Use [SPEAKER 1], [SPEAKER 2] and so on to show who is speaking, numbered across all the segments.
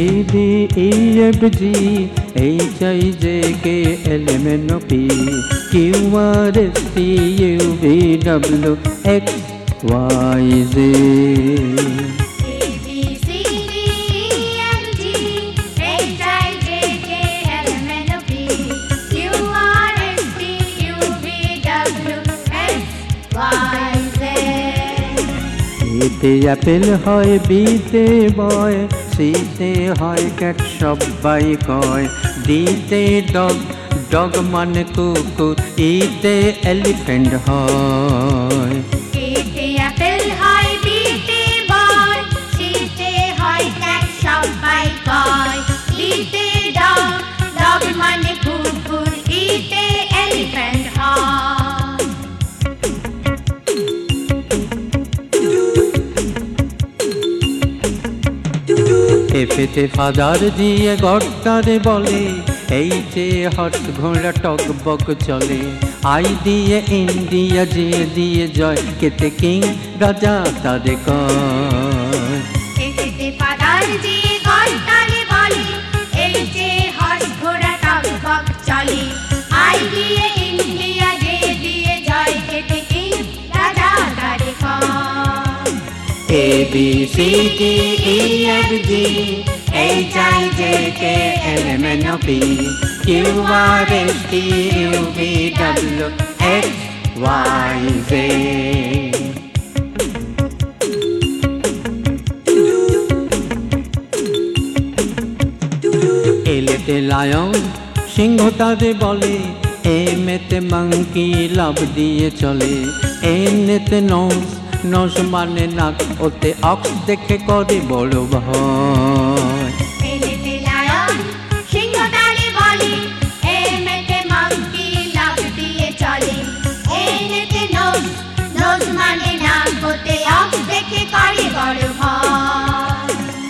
[SPEAKER 1] D E F G H I J K L M N O P Q R S T U V W X Y Z এতে apple হয়, বিতে বয়, সিতে হয় cat সবাই কয়, ডিতে dog, dog মানে কুকুর, ইতে এলিফ্যান্ট হয়।
[SPEAKER 2] এতে অ্যাপেল হয়, বিতে বয়, সিতে হয় ক্যাট সবাই কয়, ডিতে ডগ, ডগ মানে কুকুর, ইতে এলিফ্যান্ট হয়।
[SPEAKER 1] এফেতে ফাদার দিয়ে গড়টারে বলে, এইচে হর্স ঘোড়া টক বক চলে, আই দিয়ে ইন্ডিয়া, যে দিয়ে জয়, কেতে কিং রাজা তারে কয়।
[SPEAKER 2] এফেতে ফাদার দিয়ে গড়টারে বলে, এইচে হর্স ঘোড়া টক বক চলে, আই দিয়ে ইন্ডিয়া, যে দিয়ে জয়, কেতে কিং রাজা তারে কয়।
[SPEAKER 1] A B C D E F G H I J K L M N O P Q R S T U V W X Y Z এলেতে লায়ন সিংহ তারে বলে, এমেতে মাংকি লাভ দিয়ে চলে, এনেতে নস, নস মানে নাক, ওতে অক্স দেখে করে বড় ভয়।
[SPEAKER 2] এলেতে লায়ন সিংহ তারে বলে, এমেতে মাংকি লাভ দিয়ে চলে, এনেতে নোজ, নোজ মানে নাক, ওতে অক্স দেখে করে বড় ভয়।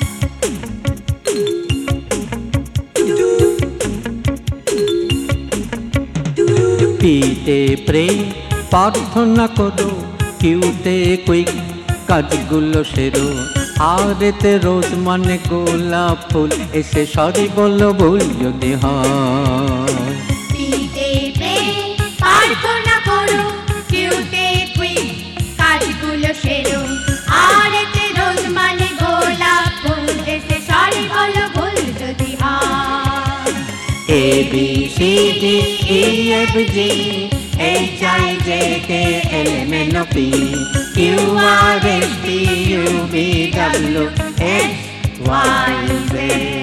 [SPEAKER 1] পিতে প্রে প্রার্থনা করো, কিউতে কুইক কাজগুলো সেরো, আর এতে রোজ মানে গোলাপ ফুল, এসে সরি বলো ভুল যদি হয়।
[SPEAKER 2] পিতে প্রে প্রার্থনা করো, কিউতে কুইক কাজগুলো সেরো, আর এতে রোজ মানে গোলাপ ফুল, এসে সরি বলো ভুল যদি হয়।
[SPEAKER 1] A B C D E F G H I J K L M N O P Q R S T U V W X Y Z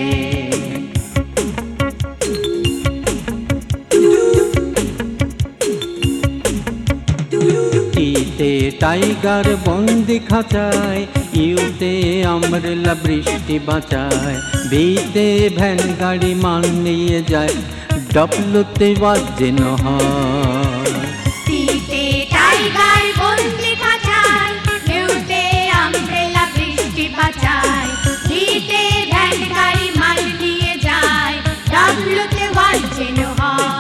[SPEAKER 1] টিতে টাইগার বন্দি খাঁচায়, ইউতে আমরেলা বৃষ্টি বাঁচায়, বিতে ভ্যান গাড়ি মান নিয়ে যায়, ডব্লুতে বাজেন হয়।
[SPEAKER 2] পিতে টাইগার বন্দি খাঁচায়, ইউতে আমব্রেলা বৃষ্টি বাঁচায়, বিতে ভ্যান গাড়ি মাল নিয়ে যায়, ডাব্লুতে ওয়াজেন হয়।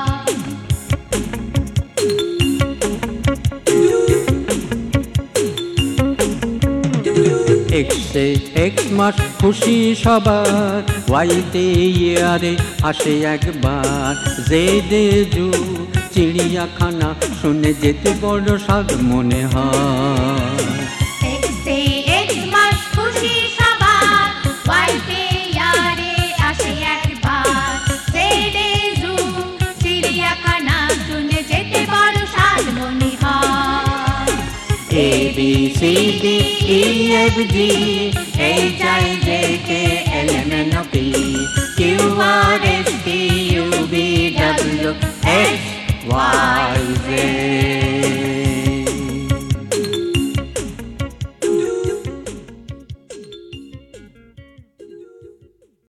[SPEAKER 1] এক্সে এক্স মাস খুশি সবার, ওয়াইতে ইয়ারে আসে একবার, জেডে জু চিড়িয়াখানা, শুনে যেতে বড় স্বাদ মনে হয়।
[SPEAKER 2] এক্সে এক্স মাস খুশি সবার, ওয়াইতে ইয়ারে আসে একবার, জেডে জু চিড়িয়াখানা, শুনে যেতে বড় স্বাদ মনে হয়।
[SPEAKER 1] A B C D E F G H I J K L M N O P Q R S